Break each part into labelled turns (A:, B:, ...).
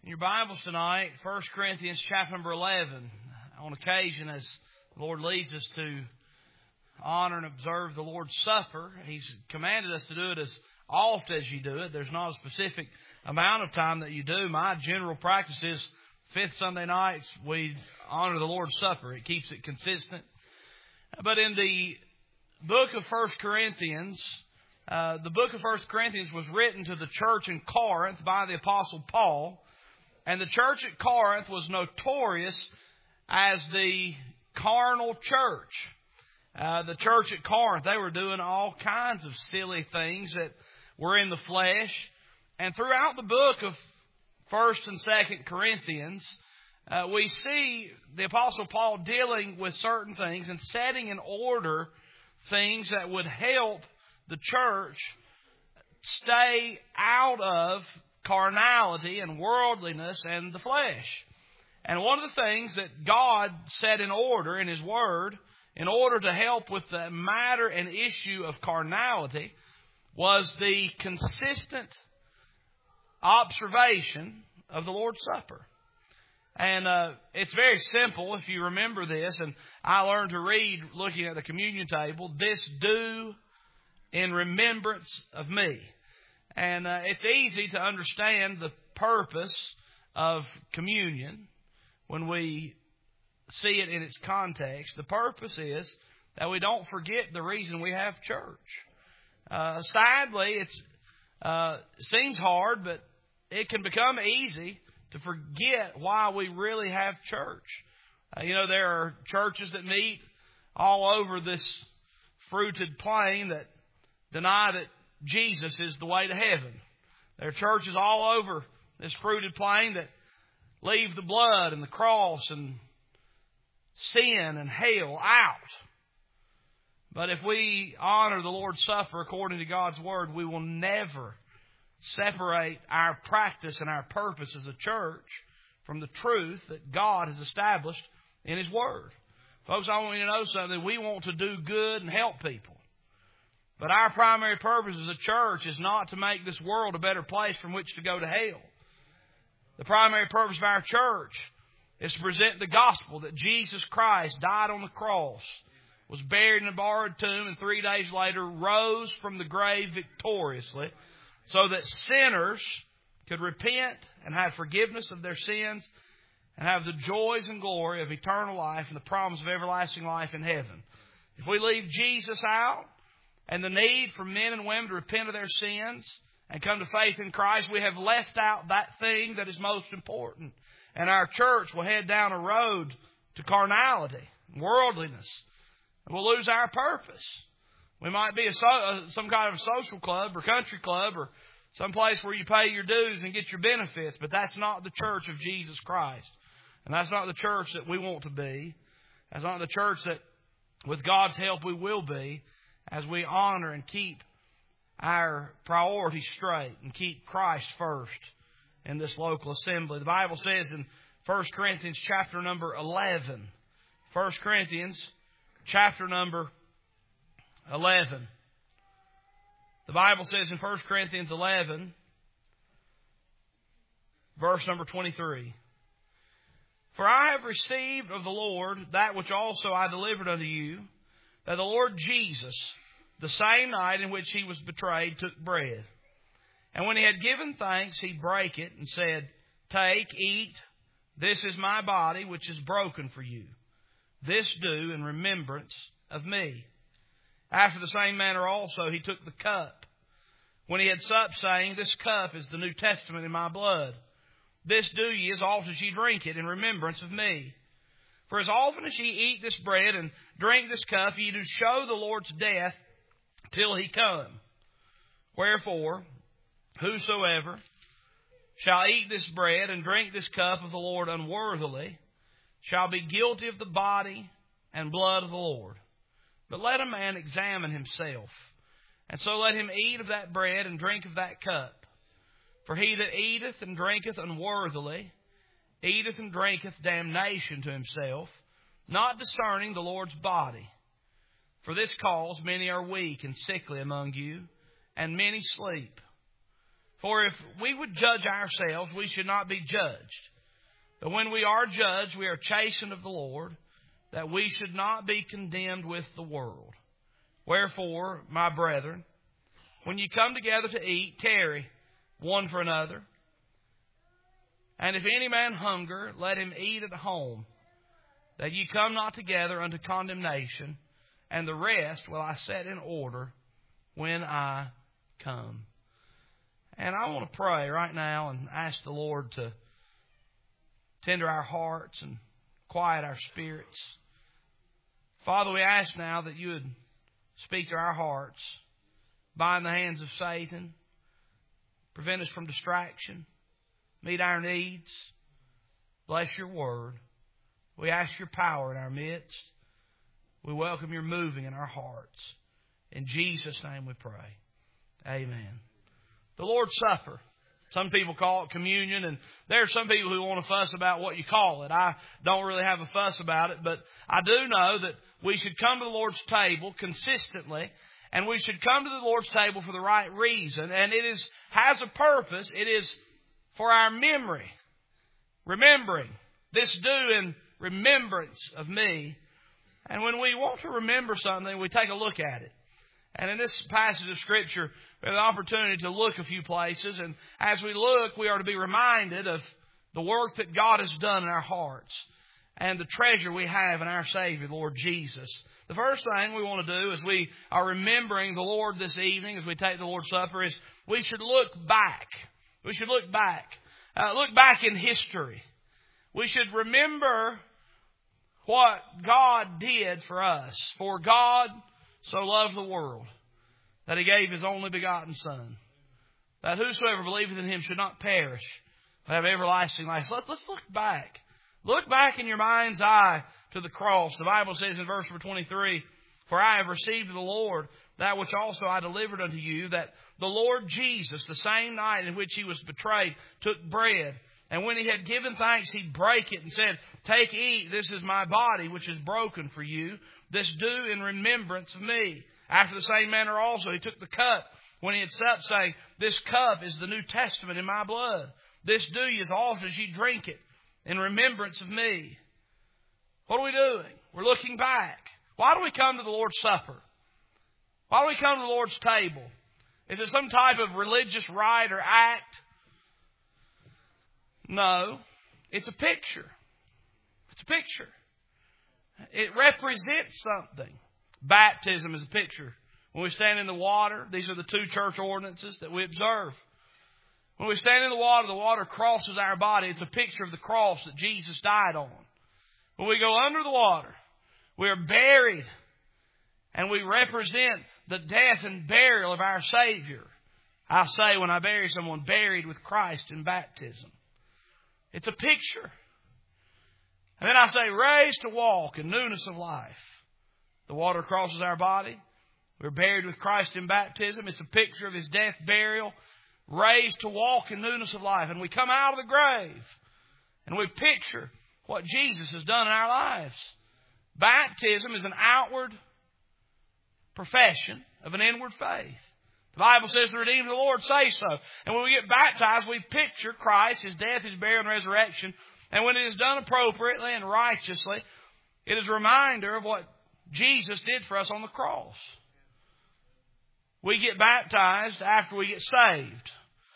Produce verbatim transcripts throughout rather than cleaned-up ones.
A: In your Bibles tonight, First Corinthians chapter number eleven. On occasion, as the Lord leads us to honor and observe the Lord's Supper, He's commanded us to do it as oft as you do it. There's not a specific amount of time that you do. My general practice is fifth Sunday nights, we honor the Lord's Supper. It keeps it consistent. But in the book of First Corinthians, uh, the book of First Corinthians was written to the church in Corinth by the Apostle Paul. And the church at Corinth was notorious as the carnal church. Uh, the church at Corinth, they were doing all kinds of silly things that were in the flesh. And throughout the book of First and Second Corinthians, uh, we see the Apostle Paul dealing with certain things and setting in order things that would help the church stay out of carnality and worldliness and the flesh. And one of the things that God set in order in His Word, in order to help with the matter and issue of carnality, was the consistent observation of the Lord's Supper. And uh, it's very simple if you remember this, and I learned to read looking at the communion table, this do in remembrance of me. And uh, it's easy to understand the purpose of communion when we see it in its context. The purpose is that we don't forget the reason we have church. Uh, sadly, it's uh, it seems hard, but it can become easy to forget why we really have church. Uh, you know, there are churches that meet all over this fruited plain that deny that Jesus is the way to heaven. There are churches all over this fruited plain that leave the blood and the cross and sin and hell out. But if we honor the Lord's Supper according to God's Word, we will never separate our practice and our purpose as a church from the truth that God has established in His Word. Folks, I want you to know something. We want to do good and help people. But our primary purpose as a church is not to make this world a better place from which to go to hell. The primary purpose of our church is to present the gospel that Jesus Christ died on the cross, was buried in a borrowed tomb, and three days later rose from the grave victoriously, so that sinners could repent and have forgiveness of their sins and have the joys and glory of eternal life and the promise of everlasting life in heaven. If we leave Jesus out and the need for men and women to repent of their sins and come to faith in Christ, we have left out that thing that is most important. And our church will head down a road to carnality, worldliness, and we'll lose our purpose. We might be a so, some kind of a social club or country club or some place where you pay your dues and get your benefits, but that's not the church of Jesus Christ. And that's not the church that we want to be. That's not the church that, with God's help, we will be as we honor and keep our priorities straight and keep Christ first in this local assembly. The Bible says in First Corinthians chapter number eleven, First Corinthians chapter number eleven. The Bible says in First Corinthians eleven, verse number twenty-three, "For I have received of the Lord that which also I delivered unto you, that the Lord Jesus, the same night in which He was betrayed, took bread. And when He had given thanks, He brake it and said, Take, eat, this is my body, which is broken for you. This do in remembrance of me. After the same manner also He took the cup, when He had supped, saying, This cup is the New Testament in my blood. This do ye as often as ye drink it in remembrance of me. For as often as ye eat this bread and drink this cup, ye do show the Lord's death till He come. Wherefore, whosoever shall eat this bread and drink this cup of the Lord unworthily shall be guilty of the body and blood of the Lord. But let a man examine himself, and so let him eat of that bread and drink of that cup. For he that eateth and drinketh unworthily eateth and drinketh damnation to himself, not discerning the Lord's body. For this cause many are weak and sickly among you, and many sleep. For if we would judge ourselves, we should not be judged. But when we are judged, we are chastened of the Lord, that we should not be condemned with the world. Wherefore, my brethren, when you come together to eat, tarry one for another. And if any man hunger, let him eat at home, that ye come not together unto condemnation, and the rest will I set in order when I come. And I want to pray right now and ask the Lord to tender our hearts and quiet our spirits. Father, we ask now that you would speak to our hearts, bind the hands of Satan, prevent us from distraction, meet our needs, bless your word. We ask your power in our midst. We welcome your moving in our hearts. In Jesus' name we pray. Amen. The Lord's Supper. Some people call it communion, and there are some people who want to fuss about what you call it. I don't really have a fuss about it, but I do know that we should come to the Lord's table consistently, and we should come to the Lord's table for the right reason. And it is has a purpose. It is for our memory. Remembering. This do in remembrance of me. And when we want to remember something, we take a look at it. And in this passage of Scripture, we have the opportunity to look a few places. And as we look, we are to be reminded of the work that God has done in our hearts and the treasure we have in our Savior, the Lord Jesus. The first thing we want to do as we are remembering the Lord this evening, as we take the Lord's Supper, is we should look back. We should look back. Uh, look back in history. We should remember what God did for us. For God so loved the world that He gave His only begotten Son, that whosoever believeth in Him should not perish, but have everlasting life. So let's look back. Look back in your mind's eye to the cross. The Bible says in verse number twenty-three, For I have received of the Lord that which also I delivered unto you, that the Lord Jesus, the same night in which He was betrayed, took bread. And when He had given thanks, He brake it and said, Take, eat, this is my body, which is broken for you. This do in remembrance of me. After the same manner also He took the cup when He had supped, saying, This cup is the New Testament in my blood. This do ye as often as ye drink it in remembrance of me. What are we doing? We're looking back. Why do we come to the Lord's Supper? Why do we come to the Lord's table? Is it some type of religious rite or act? No. It's a picture. It's a picture. It represents something. Baptism is a picture. When we stand in the water, these are the two church ordinances that we observe. When we stand in the water, the water crosses our body. It's a picture of the cross that Jesus died on. When we go under the water, we are buried, and we represent the death and burial of our Savior. I say when I bury someone, buried with Christ in baptism. It's a picture. And then I say, raised to walk in newness of life. The water crosses our body. We're buried with Christ in baptism. It's a picture of His death, burial, raised to walk in newness of life. And we come out of the grave and we picture what Jesus has done in our lives. Baptism is an outward profession of an inward faith. The Bible says the redeemed of the Lord say so. And when we get baptized, we picture Christ, His death, His burial, and resurrection. And when it is done appropriately and righteously, it is a reminder of what Jesus did for us on the cross. We get baptized after we get saved.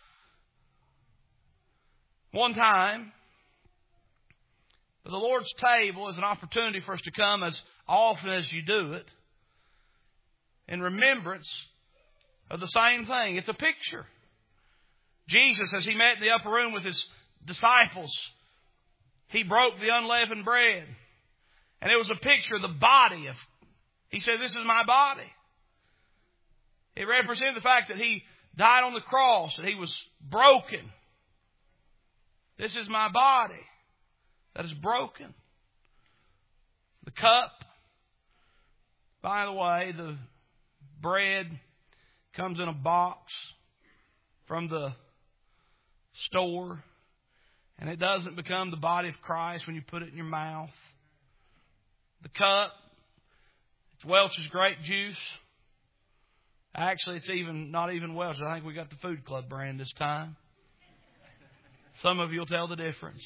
A: One time, but the Lord's table is an opportunity for us to come as often as you do it in remembrance of the same thing. It's a picture. Jesus, as He met in the upper room with His disciples, He broke the unleavened bread. And it was a picture of the body of, He said, this is my body. It represented the fact that He died on the cross and He was broken. This is my body that is broken. The cup, by the way, the bread comes in a box from the store. And it doesn't become the body of Christ when you put it in your mouth. The cup, it's Welch's grape juice. Actually, it's even not even Welch's. I think we got the Food Club brand this time. Some of you will tell the difference.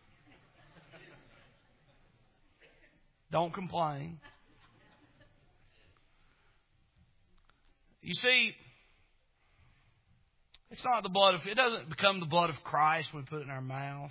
A: Don't complain. You see, it's not the blood of, it doesn't become the blood of Christ when we put it in our mouths.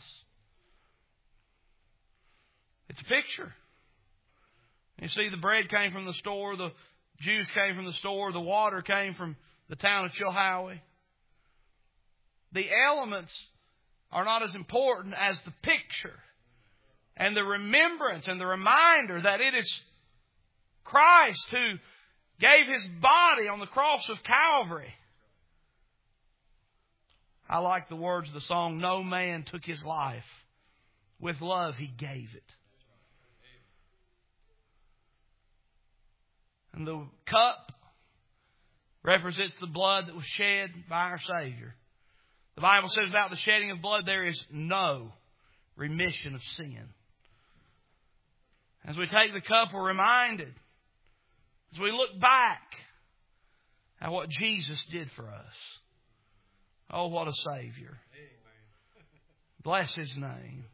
A: It's a picture. You see, the bread came from the store, the juice came from the store, the water came from the town of Chilhowie. The elements are not as important as the picture and the remembrance and the reminder that it is Christ who gave His body on the cross of Calvary. I like the words of the song, no man took His life. With love He gave it. And the cup represents the blood that was shed by our Savior. The Bible says without the shedding of blood there is no remission of sin. As we take the cup, we're reminded, as we look back at what Jesus did for us. Oh, what a Savior. Bless His name.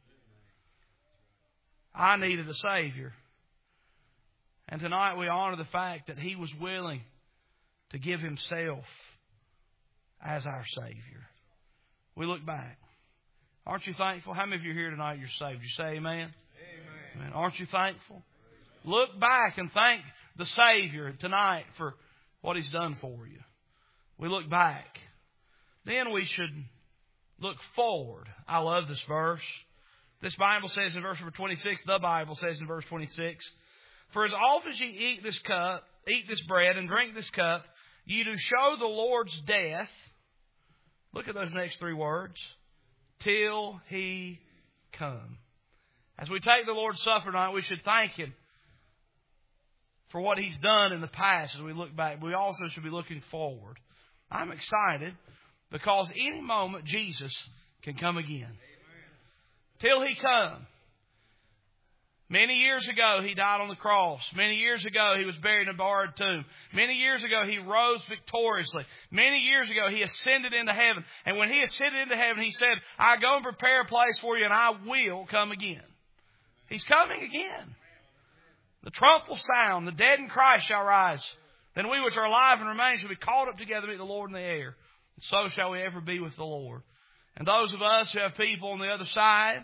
A: I needed a Savior. And tonight we honor the fact that He was willing to give Himself as our Savior. We look back. Aren't you thankful? How many of you are here tonight you're saved? You say amen? Amen. Amen. Aren't you thankful? Look back and thank the Savior tonight for what He's done for you. We look back. Then we should look forward. I love this verse. This Bible says in verse number twenty-six, the Bible says in verse twenty-six, for as often as ye eat this cup, eat this bread and drink this cup, ye do show the Lord's death. Look at those next three words. Till He come. As we take the Lord's Supper tonight, we should thank Him for what He's done in the past as we look back. We also should be looking forward. I'm excited because any moment Jesus can come again. Amen. Till He come. Many years ago, He died on the cross. Many years ago, He was buried in a borrowed tomb. Many years ago, He rose victoriously. Many years ago, He ascended into heaven. And when He ascended into heaven, He said, I go and prepare a place for you, and I will come again. He's coming again. The trump will sound. The dead in Christ shall rise. Then we which are alive and remain shall be caught up together to meet the Lord in the air. And so shall we ever be with the Lord. And those of us who have people on the other side,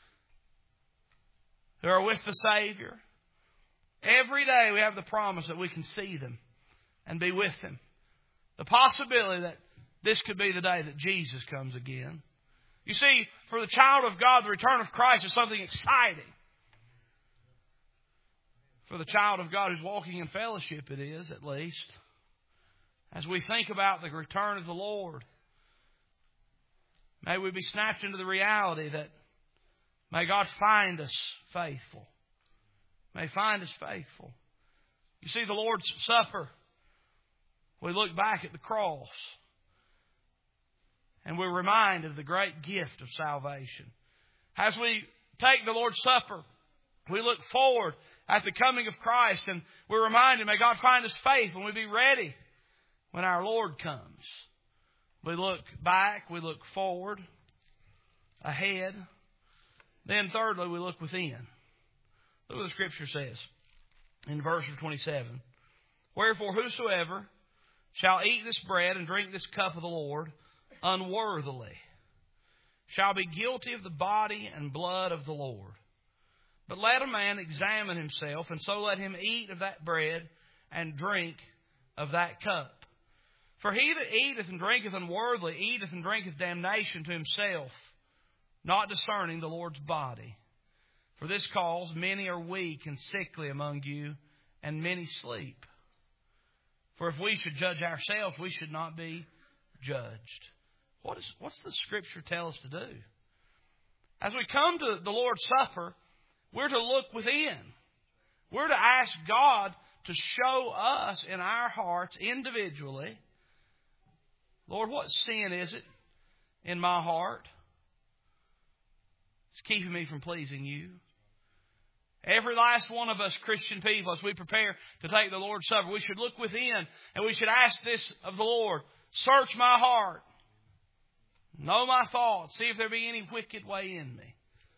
A: who are with the Savior, every day we have the promise that we can see them and be with them. The possibility that this could be the day that Jesus comes again. You see, for the child of God, the return of Christ is something exciting. For the child of God who's walking in fellowship, it is, at least. As we think about the return of the Lord, may we be snatched into the reality that may God find us faithful. May find us faithful. You see, the Lord's Supper, we look back at the cross and we're reminded of the great gift of salvation. As we take the Lord's Supper, we look forward at the coming of Christ and we're reminded, may God find us faithful and we be ready when our Lord comes. We look back, we look forward, ahead. Then thirdly, we look within. Look what the Scripture says in verse twenty-seven. Wherefore whosoever shall eat this bread and drink this cup of the Lord unworthily shall be guilty of the body and blood of the Lord. But let a man examine himself, and so let him eat of that bread and drink of that cup. For he that eateth and drinketh unworthily eateth and drinketh damnation to himself, not discerning the Lord's body. For this cause many are weak and sickly among you, and many sleep. For if we should judge ourselves, we should not be judged. What is, what's the Scripture tell us to do? As we come to the Lord's Supper, we're to look within. We're to ask God to show us in our hearts individually, Lord, what sin is it in my heart? It's keeping me from pleasing you. Every last one of us Christian people, as we prepare to take the Lord's Supper, we should look within and we should ask this of the Lord. Search my heart. Know my thoughts. See if there be any wicked way in me.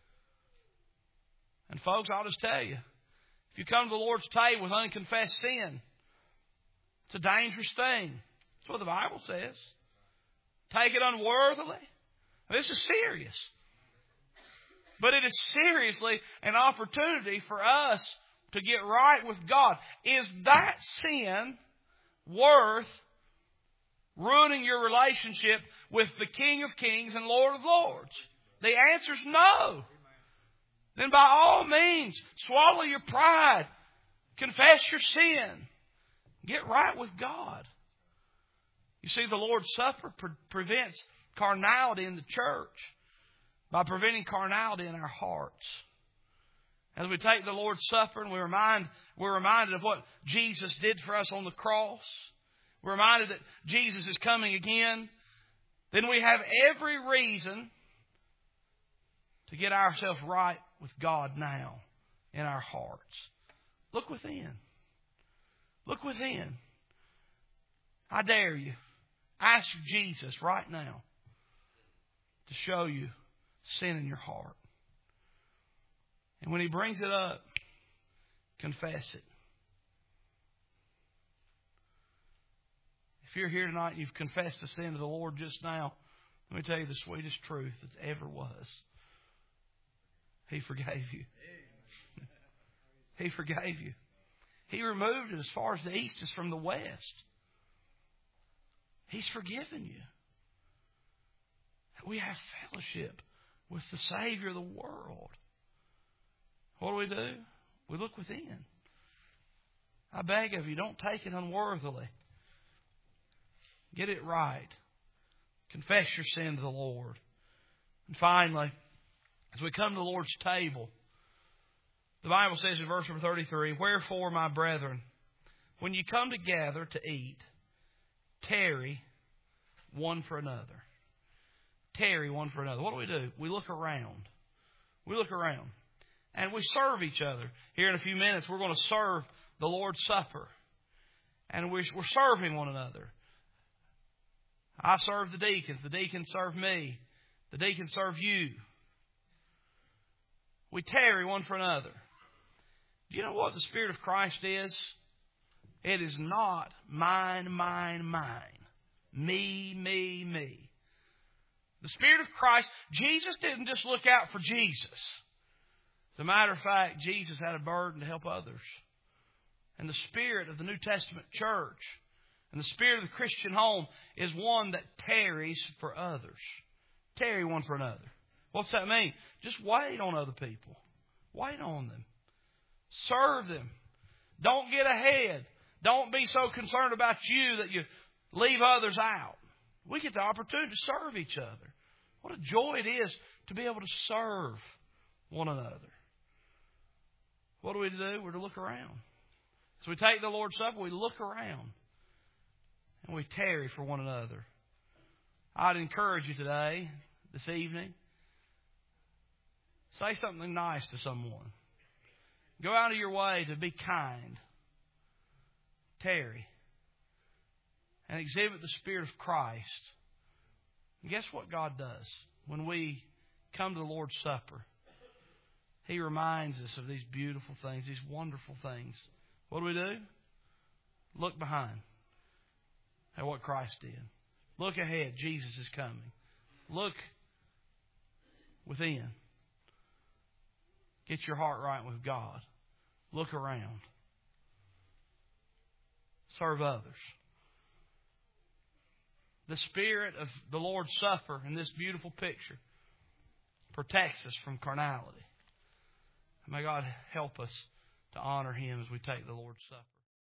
A: And folks, I'll just tell you, if you come to the Lord's table with unconfessed sin, it's a dangerous thing. That's what the Bible says. Take it unworthily. This is serious. But it is seriously an opportunity for us to get right with God. Is that sin worth ruining your relationship with the King of Kings and Lord of Lords? The answer is no. Then by all means, swallow your pride. Confess your sin. Get right with God. You see, the Lord's Supper pre- prevents carnality in the church by preventing carnality in our hearts. As we take the Lord's Supper and we remind, we're reminded of what Jesus did for us on the cross. We're reminded that Jesus is coming again. Then we have every reason to get ourselves right with God now in our hearts. Look within. Look within. I dare you. Ask Jesus right now to show you sin in your heart. And when He brings it up, confess it. If you're here tonight and you've confessed a sin to the Lord just now, let me tell you the sweetest truth that ever was. He forgave you. He forgave you. He removed it as far as the east is from the west. He's forgiven you. We have fellowship with the Savior of the world. What do we do? We look within. I beg of you, don't take it unworthily. Get it right. Confess your sin to the Lord. And finally, as we come to the Lord's table, the Bible says in verse number thirty-three, "Wherefore, my brethren, when you come together to eat, tarry one for another." Tarry one for another. What do we do? We look around. We look around. And we serve each other. Here in a few minutes, we're going to serve the Lord's Supper. And we're, we're serving one another. I serve the deacons. The deacons serve me. The deacons serve you. We tarry one for another. Do you know what the Spirit of Christ is? It is not mine, mine, mine. Me, me, me. The Spirit of Christ, Jesus didn't just look out for Jesus. As a matter of fact, Jesus had a burden to help others. And the Spirit of the New Testament church and the Spirit of the Christian home is one that tarries for others. Tarry one for another. What's that mean? Just wait on other people. Wait on them. Serve them. Don't get ahead. Don't be so concerned about you that you leave others out. We get the opportunity to serve each other. What a joy it is to be able to serve one another. What do we do? We're to look around. So we take the Lord's Supper, we look around, and we tarry for one another. I'd encourage you today, this evening, say something nice to someone. Go out of your way to be kind. Tarry. And exhibit the Spirit of Christ. And guess what God does? When we come to the Lord's Supper, He reminds us of these beautiful things, these wonderful things. What do we do? Look behind at what Christ did. Look ahead. Jesus is coming. Look within. Get your heart right with God. Look around. Serve others. The Spirit of the Lord's Supper in this beautiful picture protects us from carnality. May God help us to honor Him as we take the Lord's Supper.